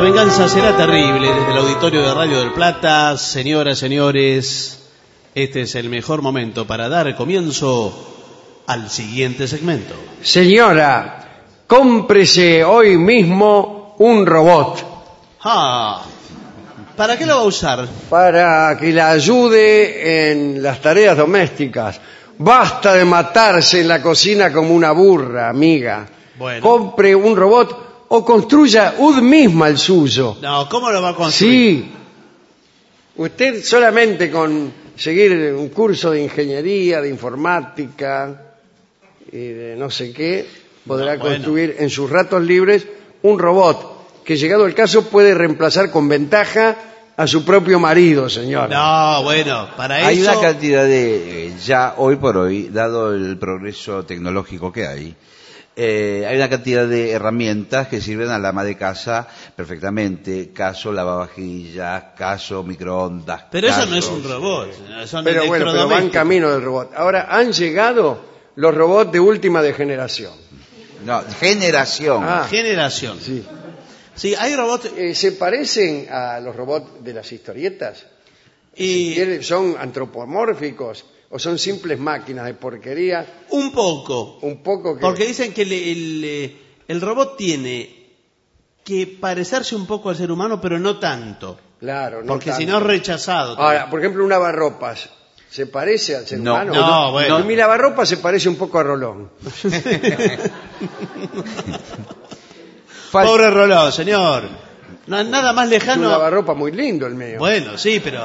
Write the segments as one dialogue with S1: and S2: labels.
S1: venganza será terrible. Desde el auditorio de Radio del Plata, señoras, señores, este es el mejor momento para dar comienzo al siguiente segmento.
S2: Señora, cómprese hoy mismo un robot.
S1: ¿Para qué lo va a usar?
S2: Para que la ayude en las tareas domésticas. Basta de matarse en la cocina como una burra, amiga.
S1: Bueno.
S2: Compre un robot o construya usted misma el suyo.
S1: No, ¿cómo lo va a construir?
S2: Sí. Usted solamente con seguir un curso de ingeniería, de informática y de no sé qué, podrá construir en sus ratos libres un robot que, llegado el caso, puede reemplazar con ventaja a su propio marido, señora.
S1: No, bueno, para eso...
S3: Hay una cantidad de, ya hoy por hoy, dado el progreso tecnológico que hay una cantidad de herramientas que sirven a la ama de casa perfectamente. Caso lavavajillas, caso microondas.
S1: Pero
S3: caso...
S1: eso no es un robot. Son
S2: Pero bueno, pero va en camino del robot. Ahora, han llegado los robots de última generación.
S3: No, generación.
S1: Generación.
S2: Sí.
S1: Sí, hay robots...
S2: ¿Se parecen a los robots de las historietas? ¿Son antropomórficos o son simples máquinas de porquería?
S1: Un poco.
S2: Un poco.
S1: Porque dicen que el robot tiene que parecerse un poco al ser humano, pero no tanto.
S2: Claro, no
S1: porque
S2: tanto.
S1: si no es rechazado.
S2: Ahora, por ejemplo, un lavarropas, ¿se parece al ser humano?
S1: No, bueno.
S2: Mi lavarropas se parece un poco a Rolón.
S1: Pobre Rolón, señor. Nada más
S2: Es
S1: lejano.
S2: un lavarropas muy lindo el mío.
S1: Bueno, sí, pero...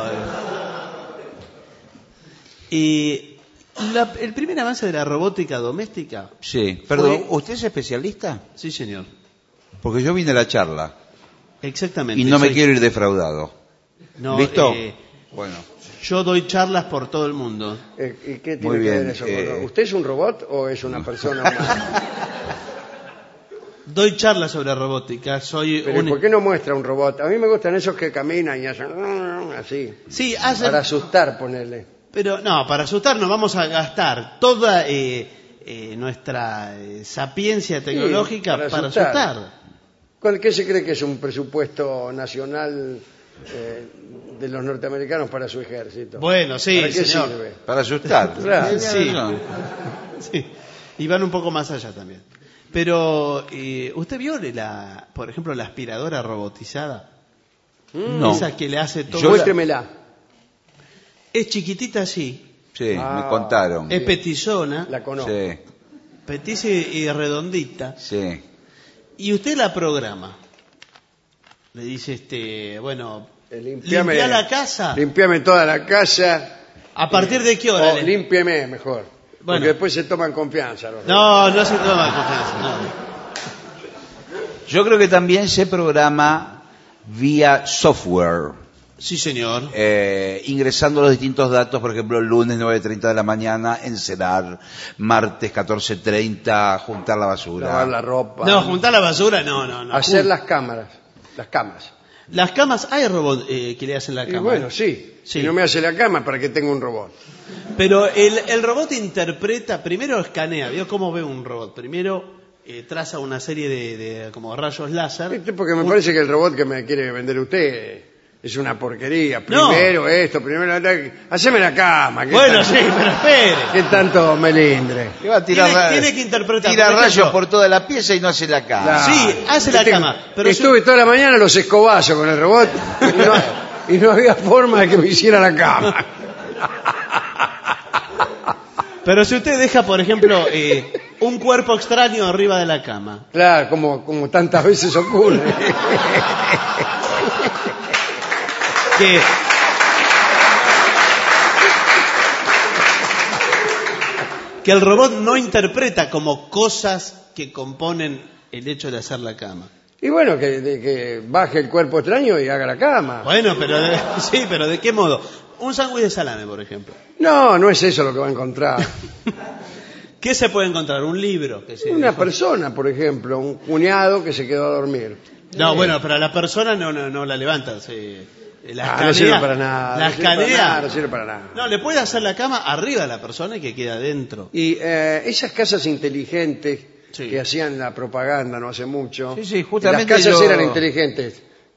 S1: Y el primer avance de la robótica doméstica...
S3: Sí, perdón, ¿usted es especialista?
S1: Sí, señor.
S3: Porque yo vine a la charla.
S1: Exactamente.
S3: Y no me quiero ir defraudado.
S1: No,
S3: ¿Listo? Bueno.
S1: Yo doy charlas por todo el mundo.
S2: ¿Y qué tiene
S3: Muy
S2: que
S3: bien,
S2: ver eso con... ¿Usted es un robot o es una persona humana?
S1: Doy charlas sobre robótica.
S2: Pero ¿por qué no muestra un robot? A mí me gustan esos que caminan y hacen así.
S1: Sí, hacen...
S2: Para asustar, ponerle.
S1: Pero no, para asustarnos vamos a gastar toda nuestra sapiencia tecnológica para asustar.
S2: ¿Qué se cree que es un presupuesto nacional de los norteamericanos para su ejército?
S1: Bueno, sí,
S2: ¿Para qué
S1: señor.
S2: sirve?
S3: Para asustar.
S2: Claro.
S1: Sí. Sí. Y van un poco más allá también. Pero, ¿usted vio, por ejemplo, la aspiradora robotizada?
S3: No.
S1: Esa que le hace todo...
S2: Muéstremela.
S1: Es chiquitita así.
S3: Sí, me contaron.
S1: Es petizona.
S2: La conozco.
S3: Sí,
S1: Petiza y redondita.
S3: sí.
S1: Y usted la programa. Le dice, bueno,
S2: Limpiame
S1: limpia la casa.
S2: Limpiame toda la casa.
S1: ¿A partir de qué hora?
S2: Límpiame mejor.
S1: Bueno.
S2: Porque después se toman confianza.
S1: No se toma confianza. No.
S3: Yo creo que también se programa vía software.
S1: Sí, señor.
S3: Ingresando los distintos datos, por ejemplo, lunes 9:30 de la mañana, encerar, martes 14:30, juntar la basura.
S2: Lavar la ropa.
S1: No, juntar la basura, no.
S2: Hacer las camas.
S1: Las camas, hay robots que le hacen la
S2: Y
S1: cama.
S2: bueno, sí. Si no me hace la cama, ¿para qué tengo un robot?
S1: Pero el robot interpreta, primero escanea, ¿vio cómo ve un robot? Primero traza una serie de como rayos láser.
S2: Porque me parece que el robot que me quiere vender usted es una porquería. Primero haceme la cama.
S1: Bueno, sí, pero espere.
S2: ¿Qué tanto melindre?
S1: Tiene que interpretar.
S3: Tira
S1: por ejemplo,
S3: rayos por toda la pieza y no hace la cama.
S2: Claro.
S1: Sí, hace la cama. Pero
S2: Estuve toda la mañana los escobazos con el robot y no había forma de que me hiciera la cama.
S1: Pero si usted deja, por ejemplo, un cuerpo extraño arriba de la cama.
S2: Claro, como tantas veces ocurre.
S1: Que el robot no interpreta como cosas que componen el hecho de hacer la cama.
S2: Y bueno, que baje el cuerpo extraño y haga la cama.
S1: Bueno, pero ¿de qué modo? Un sándwich de salame, por ejemplo.
S2: No es eso lo que va a encontrar.
S1: ¿Qué se puede encontrar? Un libro.
S2: Una persona, por ejemplo, un cuñado que se quedó a dormir.
S1: No, bueno, pero a la persona no la levanta.
S2: No sirve para nada.
S1: La escanea.
S2: No sirve para nada.
S1: No, le puede hacer la cama arriba de la persona y que queda adentro.
S2: Y esas casas inteligentes
S1: Sí.
S2: que hacían la propaganda no hace mucho.
S3: Sí, justamente
S2: las casas eran inteligentes.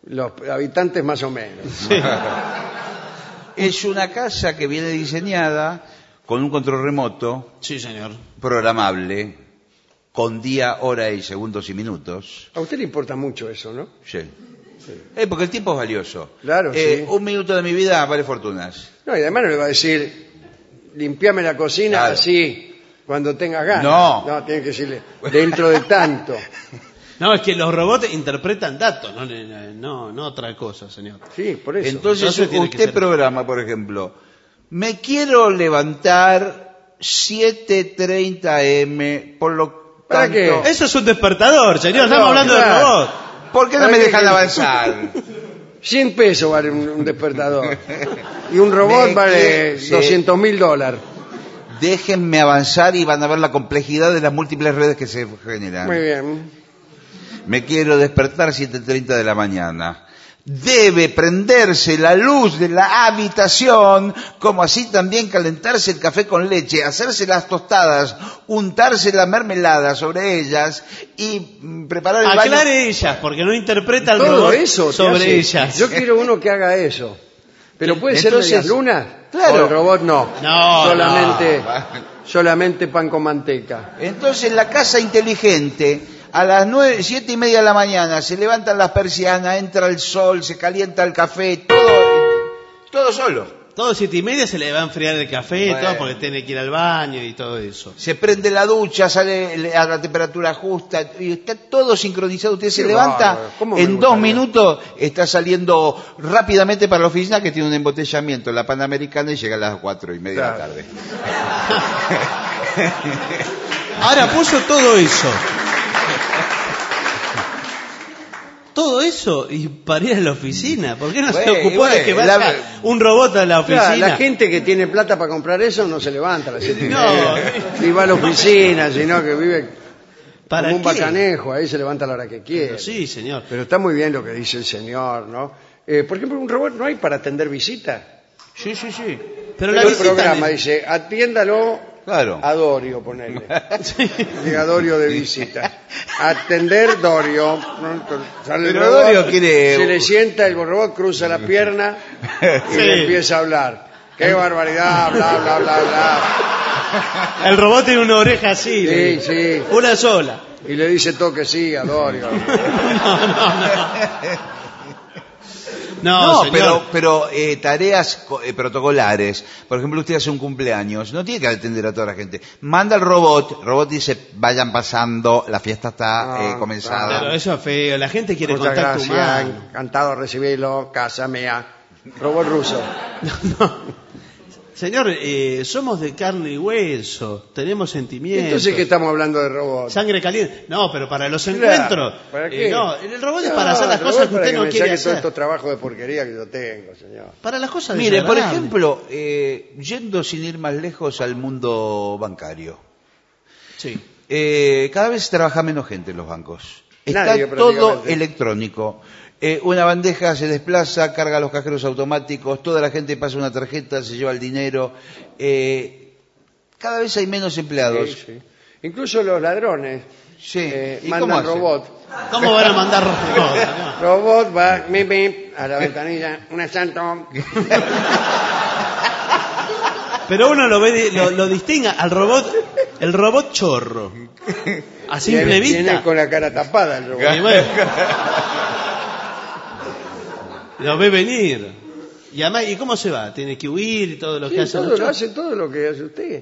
S2: Los habitantes más o menos.
S1: Sí.
S3: Es una casa que viene diseñada con un control remoto,
S1: Sí, señor.
S3: programable, con día, hora y segundos y minutos.
S2: A usted le importa mucho eso, ¿no?
S3: Sí. Porque el tiempo es valioso.
S2: Claro, sí.
S3: Un minuto de mi vida vale fortunas.
S2: No, y además no le va a decir, limpiame la cocina
S3: Claro.
S2: así cuando tengas ganas.
S3: No.
S2: Tiene que decirle, dentro de tanto.
S1: No, es que los robots interpretan datos, no otra cosa, señor.
S2: Sí, por eso.
S3: Entonces
S1: tiene que
S3: usted
S1: ser-
S3: programa, por ejemplo, me quiero levantar 7:30 AM, por lo
S2: ¿Para
S3: tanto...
S2: qué?
S1: Eso es un despertador, señor.
S2: No,
S1: Estamos hablando de
S2: claro.
S1: robots.
S3: ¿Por qué no
S2: ¿Para
S3: me
S2: qué
S3: dejan
S2: quiere?
S3: avanzar?
S2: 100 pesos vale un despertador. Y un robot
S3: Me
S2: vale
S3: sí.
S2: $200.000.
S3: Déjenme avanzar y van a ver la complejidad de las múltiples redes que se generan.
S2: Muy bien.
S3: Me quiero despertar 7:30 de la mañana. Debe prenderse la luz de la habitación, como así también calentarse el café con leche, hacerse las tostadas, untarse la mermelada sobre ellas y preparar el baño.
S1: Aclare ellas, porque no interpreta el
S2: Todo
S1: robot
S2: eso te
S1: sobre
S2: hace.
S1: ellas.
S2: Yo quiero uno que haga eso. Pero puede ser
S3: Entonces,
S2: medias lunas.
S3: claro.
S2: O el robot no.
S1: No,
S2: Solamente pan con manteca.
S3: Entonces la casa inteligente, a las 7:30 de la mañana, se levantan las persianas, entra el sol, se calienta el café, todo solo.
S1: Todo 7:30 se le va a enfriar el café,
S3: Bueno.
S1: todo porque tiene que ir al baño y todo eso.
S3: Se prende la ducha, sale a la temperatura justa y está todo sincronizado. Usted se
S2: Qué
S3: levanta,
S2: bárbaro. ¿Cómo me
S3: en 2
S2: gustaría?
S3: minutos está saliendo rápidamente para la oficina que tiene un embotellamiento en la Panamericana y llega a las 4:30 de la
S2: Claro.
S3: tarde.
S1: Ahora puso todo eso. Todo eso y para ir a la oficina. ¿Por qué no se
S3: Bueno,
S1: ocupó de que vaya
S3: la-
S1: un robot a la oficina?
S2: Claro, la gente que tiene plata para comprar eso no se levanta a las 7:30.
S1: No.
S2: Y va a la oficina, sino que vive
S1: ¿Para
S2: como un
S1: qué?
S2: bacanejo. Ahí se levanta a la hora que quiere.
S1: Sí, señor.
S2: Pero está muy bien lo que dice el señor, ¿no? Por ejemplo, un robot no hay para atender visitas.
S3: Sí.
S1: Pero la
S2: El
S1: visita...
S2: programa dice, atiéndalo
S3: Claro.
S2: a Dorio, ponele. Llega Dorio de visita. Atender Dorio. Sale el
S3: Pero
S2: robot,
S3: Dorio quiere-
S2: se le sienta, el robot cruza la pierna y
S1: Sí.
S2: le empieza a hablar. ¡Qué barbaridad! Bla, bla, bla, bla.
S1: El robot tiene una oreja así.
S2: Sí, sí.
S1: Una sola.
S2: Y le dice todo que sí a Dorio.
S1: No,
S3: No,
S1: señor.
S3: pero tareas protocolares. Por ejemplo, usted hace un cumpleaños, no tiene que atender a toda la gente. Manda el robot dice, vayan pasando, la fiesta está comenzada.
S1: Pero eso es feo. La gente quiere
S2: Muchas
S1: contacto
S2: gracias.
S1: humano.
S2: Encantado de recibirlo. Casa mía. Robot ruso.
S1: Señor, somos de carne y hueso. Tenemos sentimientos.
S2: Entonces, ¿qué estamos hablando de robots?
S1: Sangre caliente. No, pero para los
S2: Claro,
S1: encuentros.
S2: ¿para qué?
S1: No, el robot es para hacer las
S2: el
S1: cosas
S2: robot
S1: que
S2: para
S1: usted no
S2: me
S1: quiere
S2: saque todos
S1: hacer.
S2: estos trabajos de porquería que yo tengo, señor.
S1: Para las cosas
S3: Mire, por
S1: desagradables.
S3: ejemplo, yendo sin ir más lejos al mundo bancario.
S1: Sí.
S3: Cada vez trabaja menos gente en los bancos. Está
S2: Nadie,
S3: todo
S2: prácticamente.
S3: electrónico. Una bandeja se desplaza, carga los cajeros automáticos, toda la gente pasa una tarjeta, se lleva el dinero. Cada vez hay menos empleados.
S2: Sí, sí. Incluso los ladrones
S3: Sí. ¿Y cómo
S2: mandan
S3: hacen?
S2: robot.
S1: ¿Cómo van a mandar robots, señor?
S2: Robot va mip, mip, a la ventanilla, un asalto.
S1: Pero uno lo ve, lo distingue al robot, el robot chorro. A simple
S2: Viene
S1: vista.
S2: con la cara tapada el robot.
S1: Y bueno, lo ve venir. Y además, ¿y cómo se va? Tiene que huir y todo lo que
S2: Sí,
S1: hace.
S2: todo
S1: el
S2: lo
S1: chorro.
S2: hace todo lo que hace usted.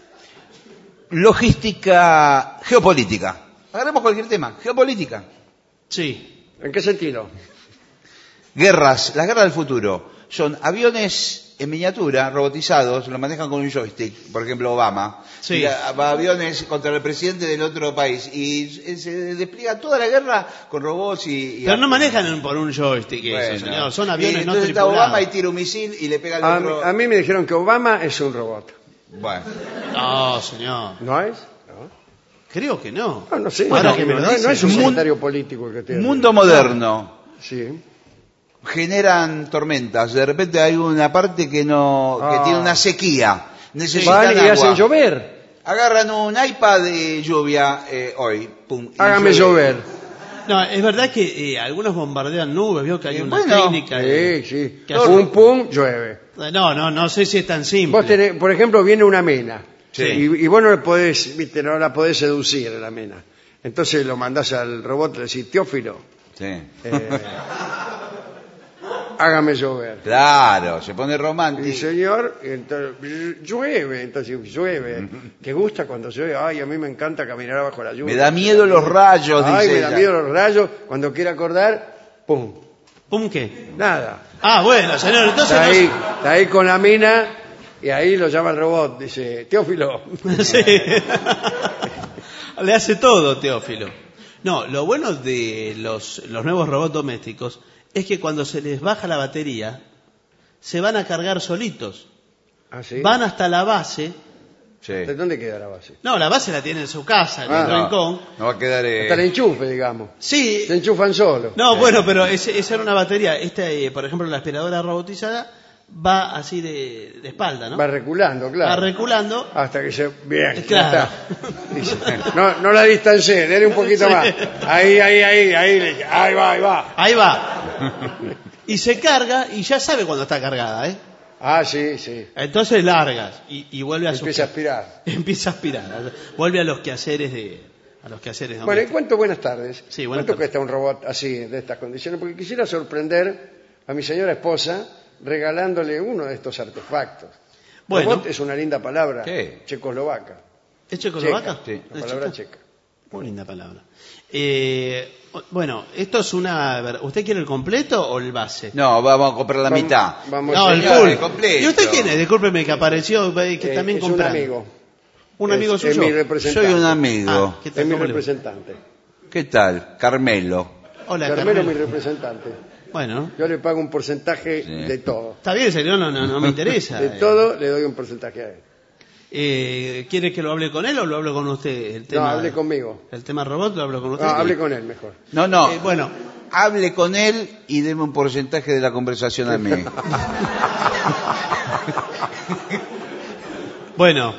S3: Logística geopolítica. Agarremos cualquier tema. Geopolítica.
S1: Sí.
S2: ¿En qué sentido?
S3: Guerras. Las guerras del futuro. Son aviones en miniatura, robotizados, lo manejan con un joystick. Por ejemplo, Obama.
S1: Sí.
S3: Y va aviones contra el presidente del otro país. Y se despliega toda la guerra con robots y
S1: Pero no manejan por un joystick
S3: Bueno.
S1: eso, señor. Son
S3: Y
S1: aviones no
S3: entonces está
S1: tripulados.
S3: Obama y tira un misil y le pega al
S2: A,
S3: otro.
S2: a mí me dijeron que Obama es un robot.
S3: Bueno.
S1: No, señor.
S2: ¿No es?
S1: Creo que no.
S2: No, no sé.
S1: Ahora
S2: no,
S1: que me lo
S2: no,
S1: dice.
S2: no es un
S3: Mun-
S2: secretario político el que tiene.
S3: Mundo moderno.
S2: Sí.
S3: Generan tormentas. De repente hay una parte que tiene una sequía. Necesitan
S2: Van y
S3: agua.
S2: hacen llover.
S3: Agarran un iPad de lluvia hoy. Pum, y
S2: Hágame
S3: llueve.
S2: llover.
S1: No, es verdad que algunos bombardean nubes, veo que hay una técnica.
S2: Sí.
S1: Que
S2: Pum, pum, llueve.
S1: No sé si es tan simple.
S2: Vos tenés, por ejemplo, viene una mena.
S3: Sí.
S2: Y vos no le podés, viste, no la podés seducir a la mena. Entonces lo mandás al robot y le decís, Teófilo,
S3: Sí.
S2: hágame llover.
S3: Claro, se pone
S2: Y
S3: romántico.
S2: señor, entonces, llueve. ¿Te gusta cuando llueve? Ay, a mí me encanta caminar bajo la lluvia.
S3: Me da miedo los rayos,
S2: Ay,
S3: dice
S2: me da
S3: ella.
S2: miedo los rayos. Cuando quiera acordar, pum,
S1: ¿Pum qué?
S2: nada.
S1: Ah, bueno, señor, entonces...
S2: Está ahí con la mina y ahí lo llama el robot. Dice, Teófilo.
S1: Sí. Le hace todo, Teófilo. No, lo bueno de los nuevos robots domésticos es que cuando se les baja la batería, se van a cargar solitos.
S2: ¿Ah, sí?
S1: Van hasta la base.
S3: Sí.
S2: ¿De dónde queda la base?
S1: No, la base la tiene en su casa, en el
S3: No,
S1: rincón.
S3: no va a quedar...
S2: Hasta el enchufe, digamos.
S1: Sí.
S2: Se enchufan solos.
S1: No, bueno, pero esa era una batería. Por ejemplo, la aspiradora robotizada va así de espalda, ¿no?
S2: Va reculando, claro.
S1: Va reculando.
S2: Hasta que se... Bien, ya
S1: Claro.
S2: está. Dice, no la distancié, dele un poquito más. Ahí va.
S1: Ahí va. Y se carga y ya sabe cuando está cargada, ¿eh?
S2: Ah, sí.
S1: Entonces largas y vuelve a su...
S2: Empieza a aspirar.
S1: Empieza a aspirar. Vuelve a los quehaceres domésticos.
S2: Bueno, y cuento buenas tardes.
S1: Sí, buenas
S2: ¿Cuánto
S1: tardes.
S2: cuesta un robot así, de estas condiciones? Porque quisiera sorprender a mi señora esposa regalándole uno de estos artefactos.
S1: Bueno.
S2: Robot es una linda palabra.
S3: ¿Qué?
S2: Checoslovaca.
S1: ¿Es checoslovaca?
S3: Sí.
S2: La palabra checa.
S1: Muy linda palabra. Bueno, esto es una... ¿Usted quiere el completo o el base?
S3: No, vamos a comprar la mitad.
S2: Vamos
S1: No,
S2: a
S1: el
S3: señor,
S1: full.
S3: el completo.
S1: ¿Y usted quién es? Discúlpeme que apareció, que también
S2: es un
S1: compra.
S2: amigo.
S1: ¿Un amigo
S2: Es
S1: suyo?
S2: mi representante.
S3: Soy un amigo.
S1: Ah, ¿qué tal?
S2: Es mi
S1: ¿Cómo le va?
S2: representante.
S3: ¿Qué tal? Carmelo.
S1: Hola,
S2: Carmelo
S1: Carmelo.
S2: es mi representante.
S1: Bueno,
S2: Yo le pago un porcentaje
S3: Sí.
S2: de todo.
S1: está bien, señor, no me interesa.
S2: De todo le doy un porcentaje a él.
S1: ¿Quiere que lo hable con él o lo hablo con usted? El tema,
S2: No, hable conmigo.
S1: ¿El tema robot lo hablo con usted?
S2: No, hable con él mejor.
S3: No.
S1: Bueno,
S3: Hable con él y deme un porcentaje de la conversación a mí.
S1: bueno.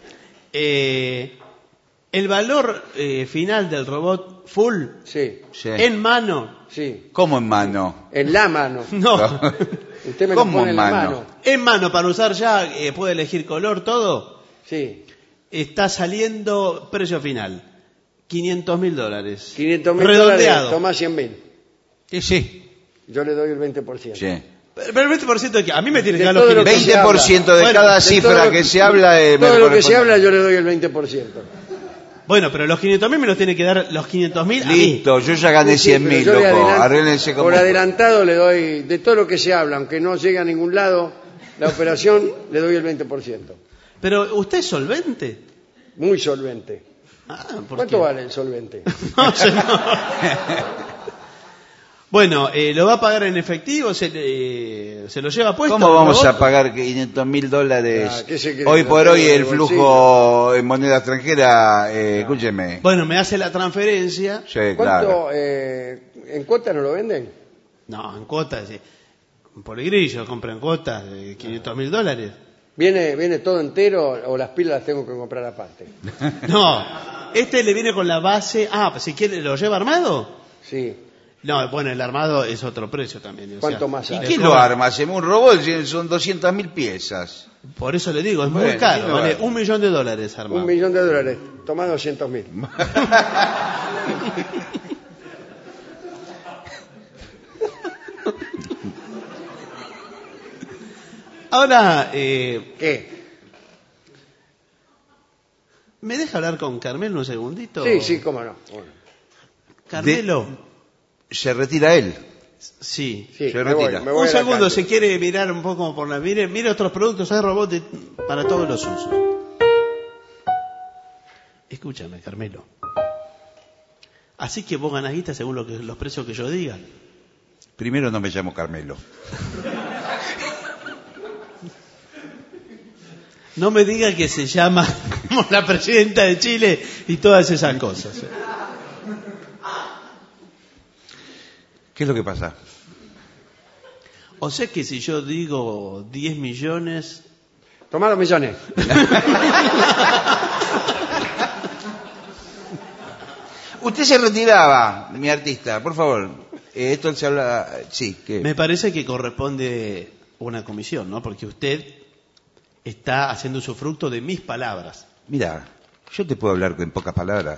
S1: El valor final del robot full
S2: Sí,
S3: Sí.
S1: en mano.
S2: sí.
S3: ¿Cómo en mano?
S2: En la mano.
S1: No.
S2: Usted me lo
S3: ¿Cómo
S2: pone en la
S3: mano?
S2: mano.
S1: En mano para usar ya, puede elegir color, todo.
S2: Sí.
S1: Está saliendo precio final. $500.000.
S2: 500.000
S1: Redondeado.
S2: dólares, toma 100.000.
S1: Sí.
S2: Yo le doy el 20%.
S3: Sí.
S1: Pero el 20% de que a mí me tiene que
S2: De
S1: dar los
S2: todo lo que
S1: 500.
S2: se
S3: 20% de
S1: Bueno,
S3: cada
S2: De
S3: cifra
S2: todo lo
S3: que se habla... me
S2: todo lo que se
S3: corresponde.
S2: habla yo le doy el 20%.
S1: Bueno, pero los 500.000 me los tiene que dar los 500.000 a mí.
S3: Listo, yo ya gané
S2: Sí, pero
S3: 100.000,
S2: yo le
S3: loco.
S2: adelanto-
S3: Arréglense como...
S2: Por adelantado le doy, de todo lo que se habla, aunque no llegue a ningún lado, la operación le doy el 20%.
S1: Pero usted es solvente.
S2: Muy solvente.
S1: Ah, ¿por
S2: ¿Cuánto
S1: qué?
S2: vale el solvente?
S1: No, señor. Bueno, ¿lo va a pagar en efectivo? ¿Se lo lleva puesto?
S3: ¿Cómo
S1: el
S3: vamos
S1: robot?
S3: a pagar $500.000?
S2: Ah, ¿qué se cree?
S3: Hoy
S2: ¿Lo
S3: por
S2: tengo
S3: hoy
S2: en el
S3: el flujo en moneda extranjera, escúcheme.
S1: Bueno, me hace la transferencia.
S3: Sí,
S2: ¿Cuánto
S3: claro.
S2: en cuotas no lo venden?
S1: No, en cuotas. Por el grillo compran cuotas de $500.000.
S2: ¿Viene todo entero o las pilas las tengo que comprar aparte?
S1: No, le viene con la base. Ah, pues si quiere, ¿lo lleva armado?
S2: Sí.
S1: No, bueno, el armado es otro precio también. o
S2: ¿Cuánto
S1: sea,
S2: más
S3: ¿Y
S2: hay?
S3: quién lo arma? Hacemos un robot, son 200.000 piezas.
S1: Por eso le digo, es muy
S3: Bueno,
S1: caro.
S3: ¿quién lo
S1: Vale
S3: arma?
S1: $1 millón armado.
S2: $1 millón. Toma 200.000.
S1: Ahora,
S2: ¿Qué?
S1: ¿me deja hablar con Carmelo un segundito?
S2: Sí, cómo no. Bueno,
S1: Carmelo,
S3: Se retira él.
S1: sí.
S2: sí,
S3: Se
S2: me voy
S3: retira.
S2: a la
S1: Un segundo,
S2: calle.
S1: si quiere mirar un poco por la... Mire otros productos, hay robots para todos los usos. Escúchame, Carmelo. Así que vos ganás guita según los precios que yo diga.
S3: Primero no me llamo Carmelo.
S1: No me diga que se llama como la presidenta de Chile y todas esas cosas.
S3: ¿Qué es lo que pasa?
S1: O sea que si yo digo 10 millones...
S2: Tomá los millones.
S3: Usted se retiraba, mi artista, por favor. Esto se habla... Sí, ¿qué?
S1: Me parece que corresponde una comisión, ¿no? Porque usted está haciendo usufructo de mis palabras.
S3: Mira, yo te puedo hablar en pocas palabras.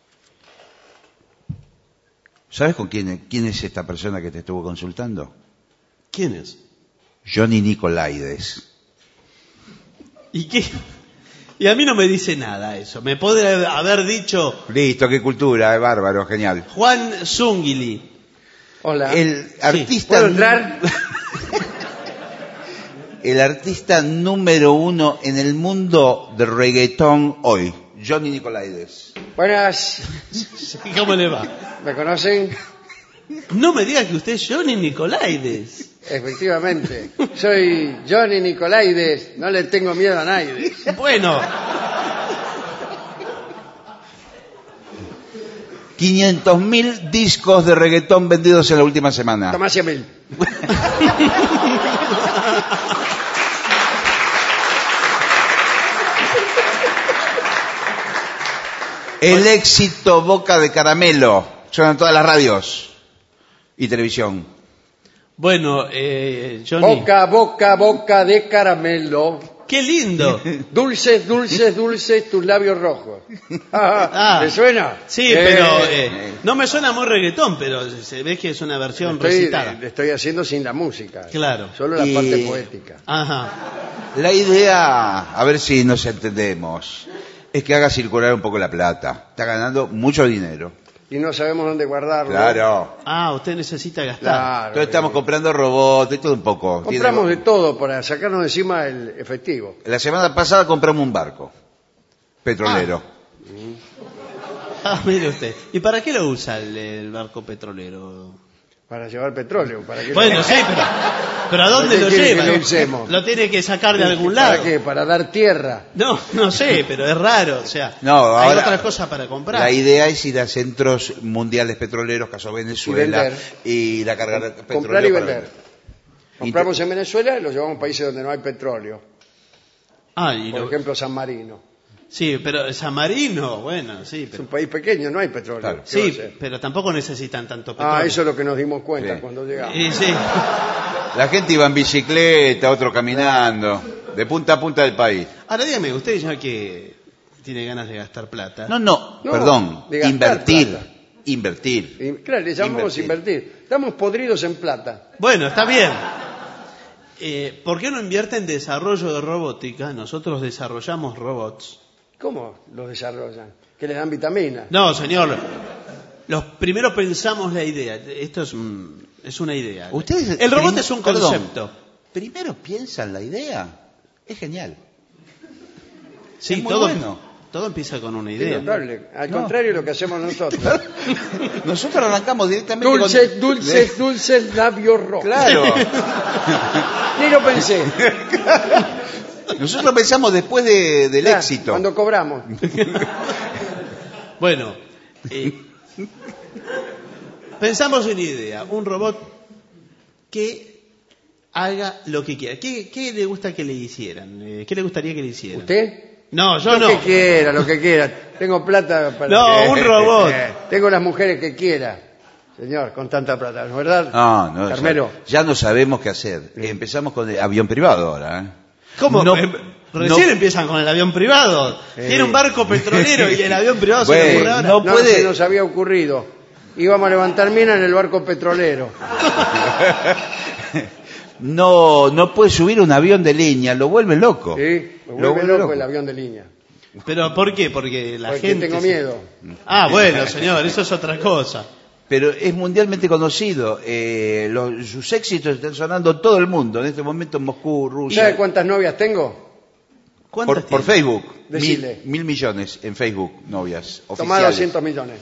S3: ¿Sabes con quién es esta persona que te estuvo consultando?
S1: ¿Quién es?
S3: Johnny Nicolaides.
S1: ¿Y qué? Y a mí no me dice nada eso. Me podría haber dicho
S3: Listo, qué cultura, bárbaro, genial.
S1: Juan Zungili.
S2: Hola.
S3: El artista...
S2: ¿Puedo entrar?
S3: El artista número 1 en el mundo del reggaetón hoy, Johnny Nicolaides.
S2: Buenas.
S1: ¿Cómo le va?
S2: ¿Me conocen?
S1: No me diga que usted es Johnny Nicolaides.
S2: Efectivamente. Soy Johnny Nicolaides. No le tengo miedo a nadie.
S1: Bueno,
S3: 500.000 discos de reggaetón vendidos en la última semana.
S2: Tomás y Emil.
S3: El éxito Boca de Caramelo. Suena en todas las radios y televisión.
S1: bueno, Johnny.
S2: Boca de caramelo.
S1: ¡Qué lindo!
S2: Dulces, dulces, dulces, tus labios rojos.
S1: Ah.
S2: ¿Le suena?
S1: Sí, pero no me suena muy reggaetón, pero se ve que es una versión recitada.
S2: Le estoy haciendo sin la música.
S1: Claro.
S2: Solo la
S3: Y-
S2: parte poética.
S1: Ajá.
S3: La idea, a ver si nos entendemos, es que haga circular un poco la plata. Está ganando mucho dinero.
S2: Y no sabemos dónde guardarlo.
S3: Claro.
S1: Ah, usted necesita gastar.
S2: Claro.
S3: Entonces estamos comprando robots, de todo un poco.
S2: Compramos de todo para sacarnos de encima el efectivo.
S3: La semana pasada compramos un barco petrolero.
S1: Ah, mire usted. ¿Y para qué lo usa el barco petrolero?
S2: Para llevar petróleo. ¿Para qué
S1: Bueno,
S2: lo...
S1: sí, pero ¿a dónde
S2: ¿Para
S1: lo
S2: qué quiere
S1: lleva?
S2: que lo usemos?
S1: Lo tiene que sacar de algún
S2: ¿Para
S1: lado.
S2: qué? Para dar tierra.
S1: No sé, pero es raro. O sea,
S3: No,
S1: hay
S3: ahora-
S1: otras cosas para comprar.
S3: La idea es ir a centros mundiales petroleros, caso Venezuela,
S2: vender.
S3: y la cargar petróleo.
S2: Comprar y
S3: para
S2: vender. Compramos en Venezuela y lo llevamos a países donde no hay petróleo.
S1: Ah, y
S2: Por
S1: lo-
S2: ejemplo, San Marino.
S1: sí, pero San Marino, bueno, sí,
S2: Es
S1: pero,
S2: un país pequeño, no hay petróleo.
S3: Claro.
S2: ¿Qué va a
S1: sí,
S2: ser?
S1: pero tampoco necesitan tanto petróleo.
S2: Ah, eso es lo que nos dimos cuenta
S3: Sí.
S2: cuando llegamos.
S1: Y sí.
S3: La gente iba en bicicleta, otro caminando, de punta a punta del país.
S1: Ahora dígame, usted ya que tiene ganas de gastar plata.
S3: No,
S2: No,
S3: perdón,
S2: de gastar
S3: invertir,
S2: plata.
S3: invertir.
S2: Y, claro, le llamamos invertir. Estamos podridos en plata.
S1: Bueno, está bien. ¿Por qué no invierte en desarrollo de robótica? Nosotros desarrollamos robots.
S2: ¿Cómo los desarrollan? Que les dan vitaminas.
S1: No, señor. Primero pensamos la idea. Esto es una idea.
S3: Ustedes,
S1: El robot es un
S3: perdón,
S1: concepto.
S3: Primero piensan la idea. Es genial.
S1: Sí,
S3: es muy
S1: todo,
S3: bueno.
S1: todo empieza con una
S2: Es
S1: idea.
S2: notable. Al
S3: No.
S2: contrario de lo que hacemos nosotros.
S3: Nosotros arrancamos directamente
S2: Dulces,
S3: con...
S2: dulces, dulces, labios rojos.
S3: Claro.
S2: Ni lo pensé.
S3: Nosotros pensamos después del
S2: Claro,
S3: éxito.
S2: Cuando cobramos.
S1: Bueno, pensamos en idea. Un robot que haga lo que quiera. ¿Qué le gusta que le hicieran? ¿Qué le gustaría que le hicieran?
S2: ¿Usted?
S1: No, yo
S2: Lo
S1: no.
S2: que quiera, lo que quiera. Tengo plata para...
S1: No, un robot.
S2: Tengo las mujeres que quiera. Señor, con tanta plata, ¿no es verdad?
S3: No,
S2: Carmelo.
S3: ya no sabemos qué hacer. Empezamos con el avión privado ahora. ¿eh?
S1: ¿Cómo?
S3: No,
S1: Recién
S3: no-
S1: empiezan con el avión privado. Tiene un barco petrolero y el avión privado se le
S3: Bueno,
S1: ocurre ahora.
S3: no
S2: No
S3: puede-
S2: se nos había ocurrido. Íbamos a levantar mina en el barco petrolero.
S3: No puede subir un avión de línea, lo vuelve loco.
S2: ¿Sí? Me
S3: Lo
S2: vuelve loco el avión de línea.
S1: ¿Pero por qué? Porque la
S2: Porque
S1: gente...
S2: tengo miedo.
S1: Ah, bueno, señor, eso es otra cosa.
S3: Pero es mundialmente conocido. Sus éxitos están sonando en todo el mundo. En este momento en Moscú, Rusia.
S2: ¿Sabe cuántas novias tengo?
S1: ¿Cuántas
S3: Por
S1: tiene?
S3: Facebook.
S2: Decile.
S3: 1.000 millones en Facebook, novias.
S2: Tomá
S3: Oficiales.
S2: 200 millones.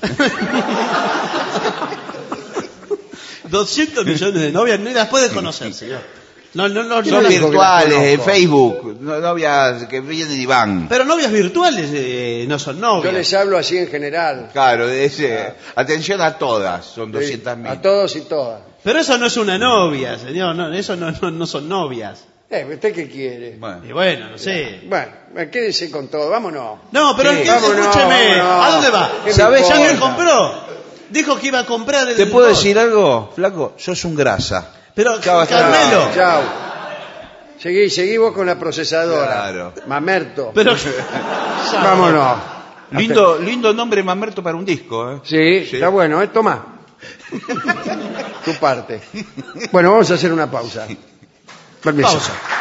S1: 200 millones de novias, no las puede conocer, señor. No,
S3: Son
S2: dijo que
S3: virtuales,
S2: las
S3: en
S2: conozco?
S3: Facebook. Novias que vienen y van.
S1: Pero novias virtuales no son
S2: Yo
S1: novias.
S2: les hablo así en general.
S3: Claro, atención a todas, son 200.000.
S2: A todos y todas.
S1: Pero eso no es una novia, señor. No, eso no son novias.
S2: ¿Usted qué quiere?
S1: Y bueno, no sé.
S2: Bueno, quédese con todo, vámonos.
S1: No, pero
S3: Sí.
S1: escúcheme,
S2: Vámonos.
S1: ¿a dónde va?
S2: ¿Qué me
S3: ¿Sabés?
S1: Ya
S2: importa?
S1: me compró. Dijo que iba a comprar el...
S3: ¿Te puedo decir algo, flaco? Sos un grasa.
S1: Pero,
S3: Chao, hasta
S1: Carmelo.
S2: Chao. Seguí vos con la procesadora.
S3: Claro.
S2: Mamerto.
S1: Pero...
S2: Vámonos.
S3: Lindo nombre Mamerto para un disco, ¿eh?
S2: Sí, está bueno, toma. Tu parte. Bueno, vamos a hacer una pausa. Permiso.
S1: Pausa.